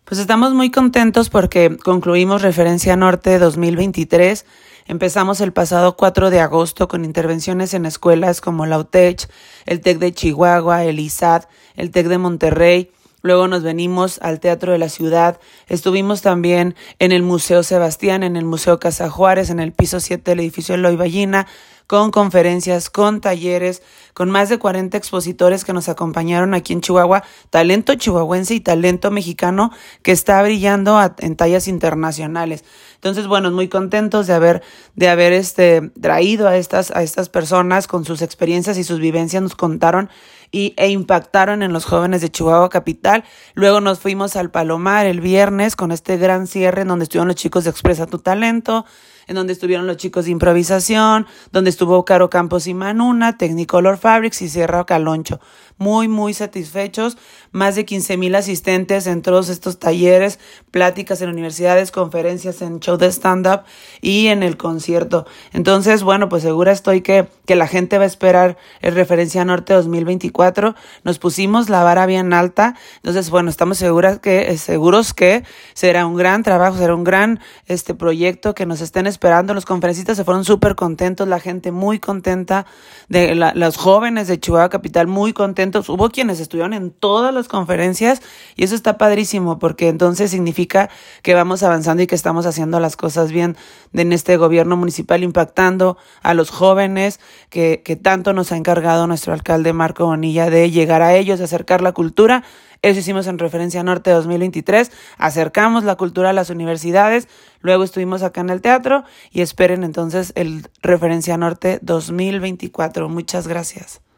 Pues estamos muy contentos porque concluimos Referencia Norte 2023. Empezamos el pasado 4 de agosto con intervenciones en escuelas como la UTECH, el TEC de Chihuahua, el ISAT, el TEC de Monterrey. Luego nos venimos al Teatro de la Ciudad. Estuvimos también en el Museo Sebastián, en el Museo Casa Juárez, en el piso 7 del edificio Eloy Ballina, con conferencias, con talleres, con más de 40 expositores que nos acompañaron aquí en Chihuahua, talento chihuahuense y talento mexicano que está brillando en tallas internacionales. Entonces, bueno, muy contentos de haber traído a estas personas con sus experiencias y sus vivencias, nos contaron e impactaron en los jóvenes de Chihuahua Capital. Luego nos fuimos al Palomar el viernes con este gran cierre en donde estuvieron los chicos de Expresa tu Talento, en donde estuvieron los chicos de improvisación, donde estuvo Caro Campos y Manuna, Technicolor Fabrics y Sierra Caloncho. Muy satisfechos, más de 15,000 asistentes en todos estos talleres, pláticas en universidades, conferencias en show de stand-up y en el concierto. Entonces, bueno, pues segura estoy que la gente va a esperar el Referencia Norte 2024. Nos pusimos la vara bien alta, entonces, bueno, estamos seguros que será un gran trabajo, será un gran proyecto que nos estén esperando. Los conferencistas se fueron súper contentos, la gente muy contenta, los jóvenes de Chihuahua Capital muy contentos. Hubo quienes estuvieron en todas las conferencias y eso está padrísimo porque entonces significa que vamos avanzando y que estamos haciendo las cosas bien en este gobierno municipal, impactando a los jóvenes que tanto nos ha encargado nuestro alcalde Marco Bonilla de llegar a ellos, de acercar la cultura. Eso hicimos en Referencia Norte 2023, acercamos la cultura a las universidades, luego estuvimos acá en el teatro y esperen entonces el Referencia Norte 2024. Muchas gracias.